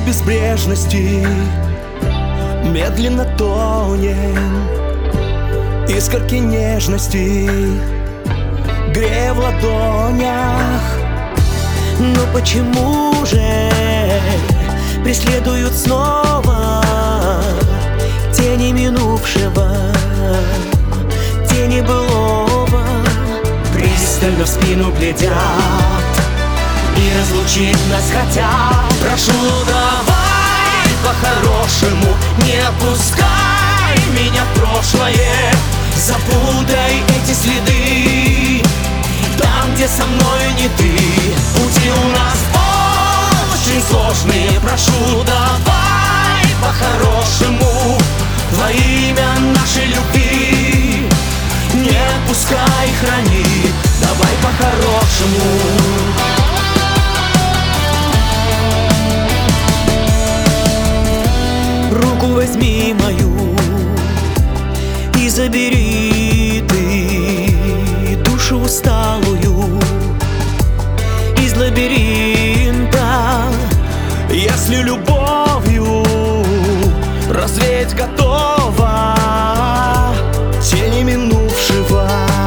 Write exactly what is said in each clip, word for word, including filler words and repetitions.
безбрежности медленно тонем, искорки нежности грея в ладонях. Но почему же преследуют снова тени минувшего, тени былого? Пристально в спину глядят и разлучить нас хотят. Прошу, давай по-хорошему, не опускай меня в прошлое. Запутай эти следы там, где со мной не ты. Пути у нас очень сложные. Прошу, давай по-хорошему, во имя нашей любви. Не отпускай, храни, давай по-хорошему. Руку возьми мою и забери ты душу усталую из лабиринта. Если любовью развеять готова тени минувшего,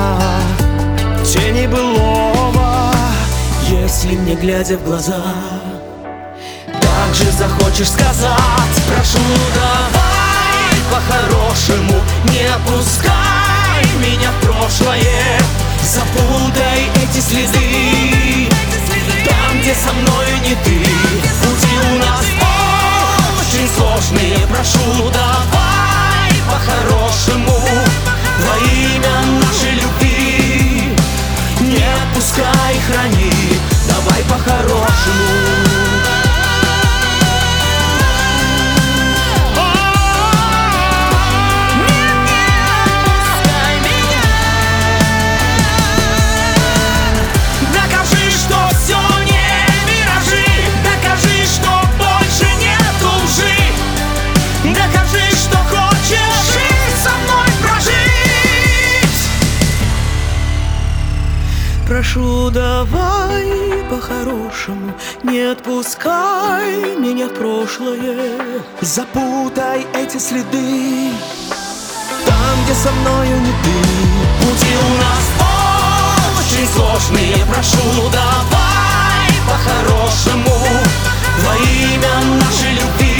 тени былого. Если мне, глядя в глаза, так же захочешь сказать: прошу, давай по-хорошему, не опускай меня в прошлое. Запутай эти следы там, где со мной не ты. Пути у нас очень сложные. Прошу, давай по-хорошему, во имя нашей любви. Не отпускай, храни, давай по-хорошему. прошу, давай по-хорошему, не отпускай меня в прошлое. Запутай эти следы там, где со мною не ты. Пути у нас очень сложные. Прошу, давай по-хорошему, во имя нашей любви.